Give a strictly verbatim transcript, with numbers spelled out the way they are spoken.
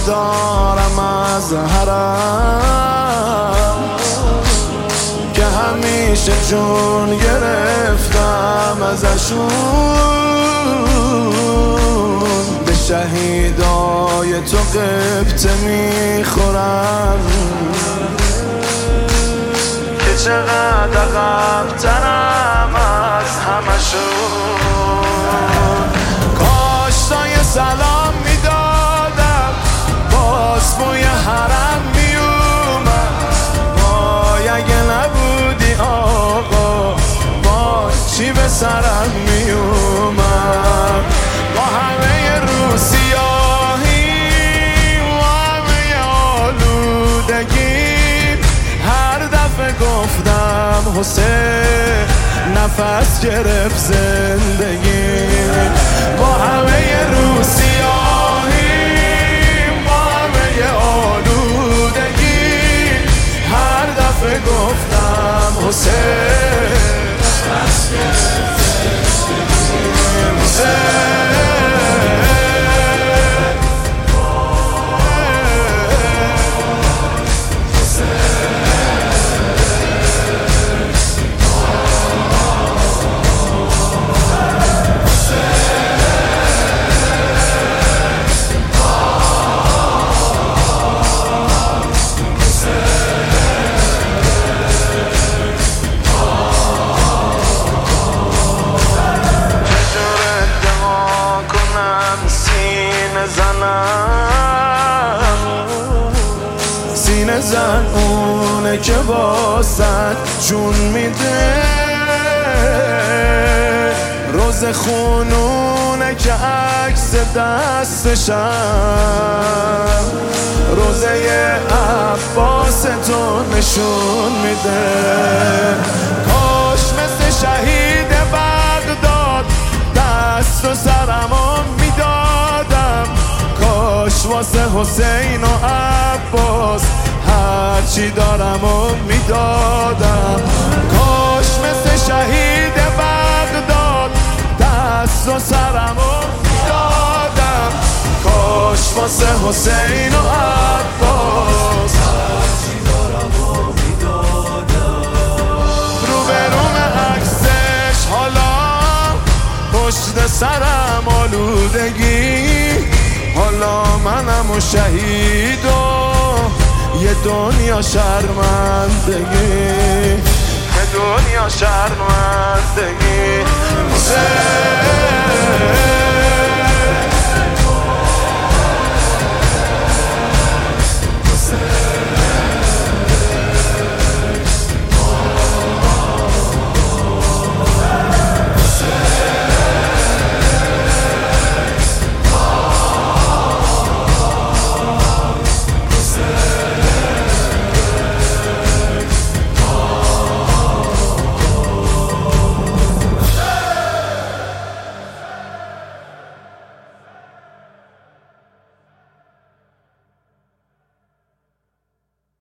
دارم از حرم که همیشه جون گرفتم ازشون، به شهیدای تو قبطه میخورم که چقدر عقب‌ترم از همشون. کاش تا یه سلام میدادم باز بوی حرم میومد، وای اگه نبودی آقا وای چی به سرم میومد. با همه رو سیاهی و همه آلودگی هر دفعه گفتم حسین نفس گرفت زندگی. با همه رو سیاهی با همه آلودگی هر دفعه گفتم حسین نفس گرفت زندگی. سینه زن اونه که واسد جون میده، روز خونونه که عکس دستشم روزه عباس تو نشون میده. کاش مثل شهید بغداد دست و سرمو میدادم، کاش واسه حسین و عباس هرچی دارم و میدادم. کاش مثل شهید بغداد دست و سرم و میدادم، کاش واسه حسین و عباس هرچی دارم و میدادم. رو به روم عکسش حالا پشت سرم آلودگی، حالا منم و شهید و یه دنیا شرمندگی، یه دنیا شرمندگی. حسین